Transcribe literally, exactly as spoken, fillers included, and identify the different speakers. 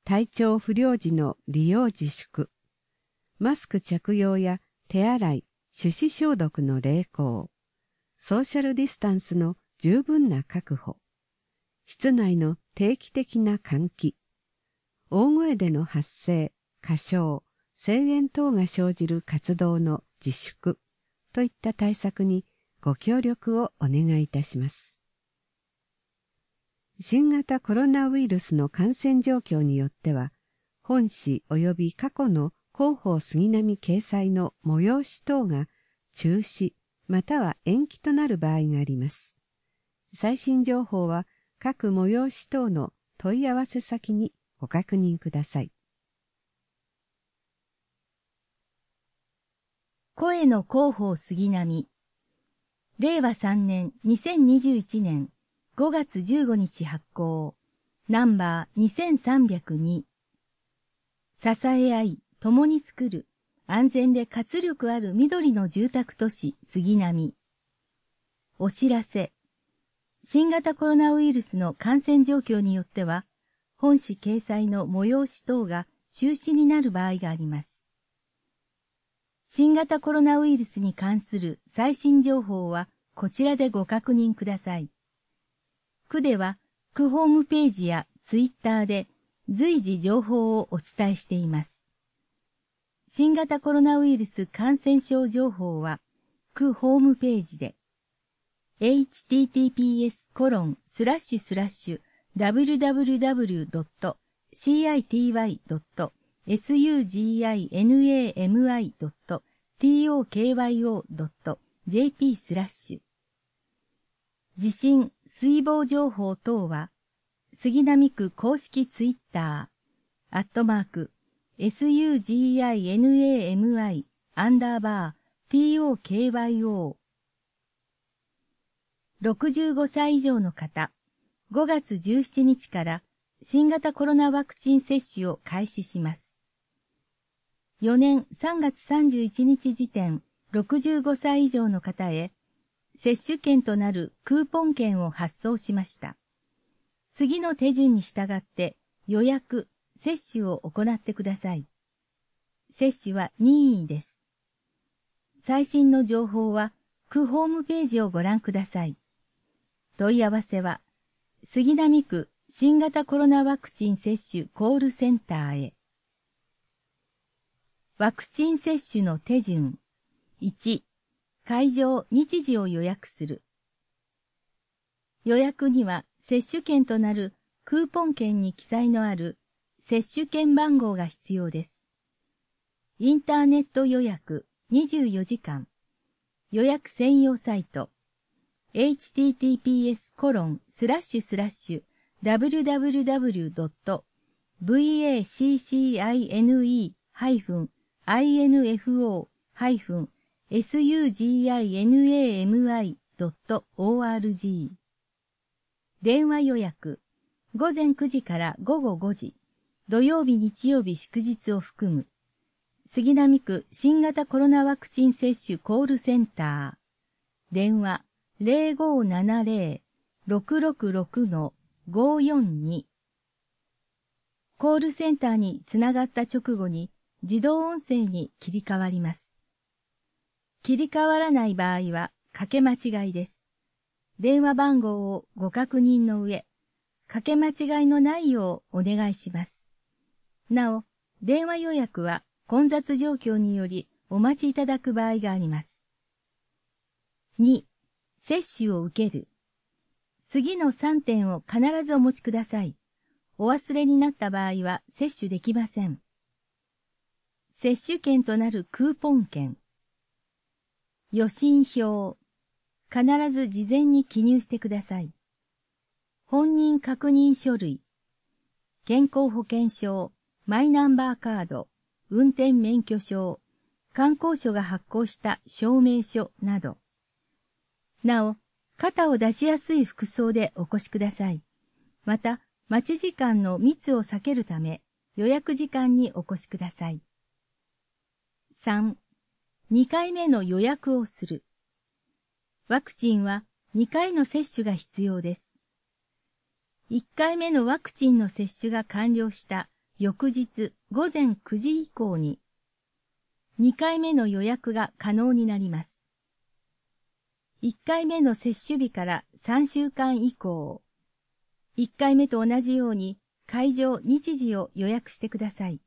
Speaker 1: 体調不良時の利用自粛、マスク着用や手洗い、手指消毒の励行、ソーシャルディスタンスの十分な確保、室内の定期的な換気、大声での発声、歌唱、声援等が生じる活動の自粛といった対策にご協力をお願いいたします。新型コロナウイルスの感染状況によっては、本誌及び過去の広報杉並掲載の催し等が中止または延期となる場合があります。最新情報は各催し等の問い合わせ先にご確認ください。
Speaker 2: 声の広報杉並。れいわさんねんにせんにじゅういちねんごがつじゅうごにち発行。ナンバーにせんさんびゃくに。支え合い、共に作る、安全で活力ある緑の住宅都市杉並。お知らせ。新型コロナウイルスの感染状況によっては、本誌掲載の催し等が中止になる場合があります。新型コロナウイルスに関する最新情報はこちらでご確認ください。区では区ホームページやツイッターで随時情報をお伝えしています。新型コロナウイルス感染症情報は区ホームページで エイチティーティーピーエスコロンスラッシュスラッシュダブリュダブリュダブリュドットシーアイティーワイドットエスユージーアイエヌエーエムアイドットティーオーケーワイオードットジェーピースラッシュ地震、水防情報等は、杉並区公式ツイッター、アットマーク、エスユージーアイエヌエーエムアイ、アンダーバー、ティーオーケーワイオー。ろくじゅうごさい以上の方、ごがつじゅうしちにちから新型コロナワクチン接種を開始します。よねんさんがつさんじゅういちにち時点、ろくじゅうごさい以上の方へ、接種券となるクーポン券を発送しました。次の手順に従って予約、接種を行ってください。接種は任意です。最新の情報は区ホームページをご覧ください。問い合わせは、杉並区新型コロナワクチン接種コールセンターへ。ワクチン接種の手順。いち、会場、日時を予約する。予約には接種券となるクーポン券に記載のある接種券番号が必要です。インターネット予約にじゅうよじかん。予約専用サイト エイチティーティーピーエスコロンスラッシュスラッシュダブリュダブリュダブリュドットブイエーシーシーアイエヌイーハイフンアイエヌエフオーハイフンエスユージーアイエヌエーエムアイドットオーアールジー 電話予約ごぜんくじからごごごじ土曜日日曜日祝日を含む杉並区新型コロナワクチン接種コールセンター電話 ゼロごーななゼロ ろくろくろく ごーよんに コールセンターにつながった直後に自動音声に切り替わります。切り替わらない場合はかけ間違いです。電話番号をご確認の上、かけ間違いのないようお願いします。なお、電話予約は混雑状況によりお待ちいただく場合があります。に、接種を受ける。次のさんてんを必ずお持ちください。お忘れになった場合は接種できません。接種券となるクーポン券。予診票。必ず事前に記入してください。本人確認書類。健康保険証、マイナンバーカード、運転免許証、観光所が発行した証明書など。なお、肩を出しやすい服装でお越しください。また、待ち時間の密を避けるため、予約時間にお越しください。さん、にかいめの予約をする。ワクチンはにかいの接種が必要です。いっかいめのワクチンの接種が完了した翌日午前くじ以降ににかいめの予約が可能になります。いっかいめの接種日からさんしゅうかん以降、いっかいめと同じように会場日時を予約してください。